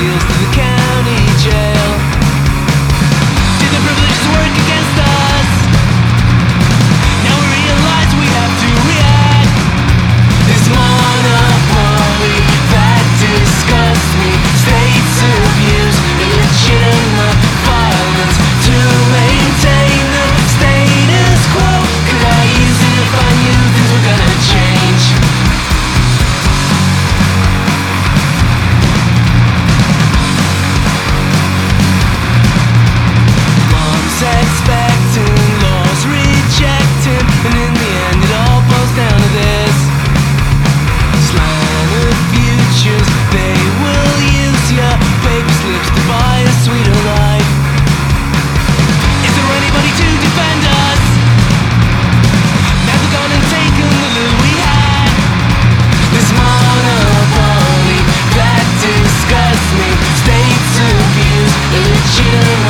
appeals to the county jail. Did the privileges work against us? Now we realize we have to react. This monopoly that disgusts me. States abuse illegitimate violence to maintain the status quo. Could I use it if I knew things were gonna change? Mom's expecting, laws rejecting, and in the end it all boils down to this. Slanted futures, they will use your paper slips to buy a sweeter life. Is there anybody to defend us? Now they're gone and taken the little we had. This monopoly that disgusts me. States abuse illegitimate